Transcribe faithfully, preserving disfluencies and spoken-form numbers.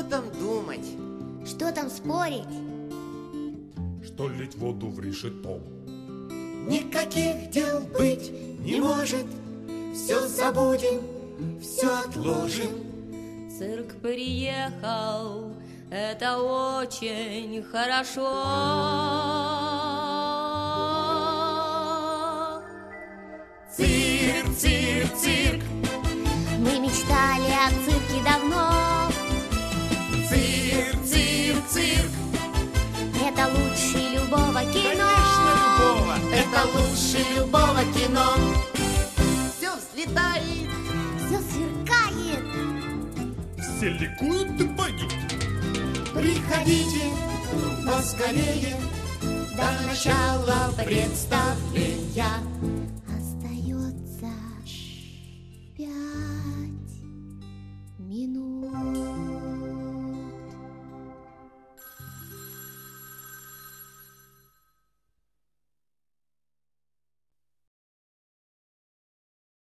там думать? Что там спорить? Что лить воду в решето? Никаких дел быть не может. Все забудем, все отложим. Цирк приехал, это очень хорошо. Цирк, цирк, цирк. Мы мечтали о цирке давно. Цирк, цирк, цирк. Это лучше любого кино. Конечно, любого. Это лучше любого кино. Все взлетает, Все сверкает. Все ликуют и поют. Приходите поскорее до начала представления. Остается пять.